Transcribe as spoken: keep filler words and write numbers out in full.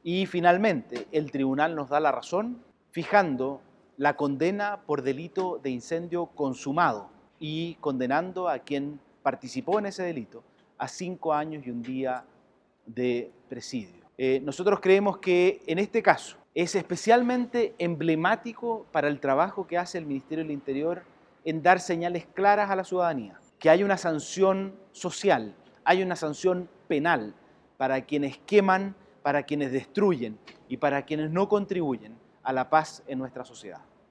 Y finalmente, el tribunal nos da la razón, fijando la condena por delito de incendio consumado y condenando a quien participó en ese delito a cinco años y un día de presidio. Eh, nosotros creemos que en este caso es especialmente emblemático para el trabajo que hace el Ministerio del Interior en dar señales claras a la ciudadanía, que hay una sanción social, hay una sanción penal para quienes queman, para quienes destruyen y para quienes no contribuyen a la paz en nuestra sociedad.